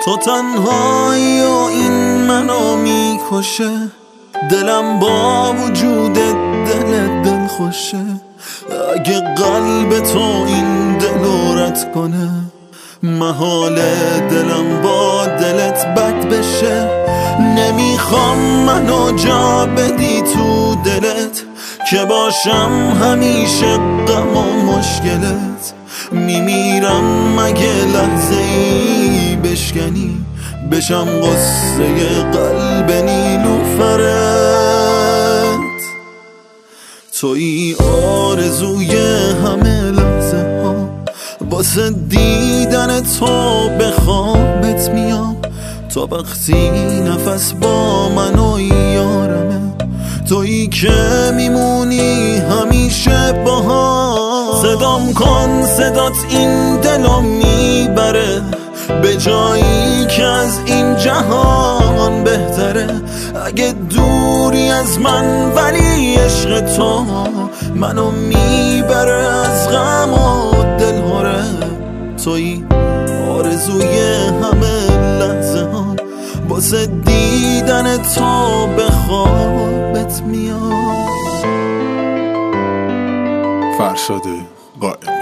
تو تنهایی و این منو میکشه، دلم با وجود دل خوشه. اگه قلب تو این دلو رد کنه، محال دلم با دلت بد بشه. نمیخوام منو جا بدی تو دلت، که باشم همیشه غم و مشکلت. میمیرم مگه لحظه ای بشکنی، بشم قصه قلب نیلوفرت. توی آرزوی همه لحظه ها، واسه دیدن تو به خوابت میام. تا وقتی نفس با من و یارمه، تویی که میمونی همیشه باها. صدام کن صدات این دلو میبره، به جایی که از این جهان بهتره. اگه دوری از من ولی عشق تو منو میبره از غم و دلهره. تویی آرزوی همه لحظه ها، واسه دیدن تو به خوابت میاد. فرشاد قائم.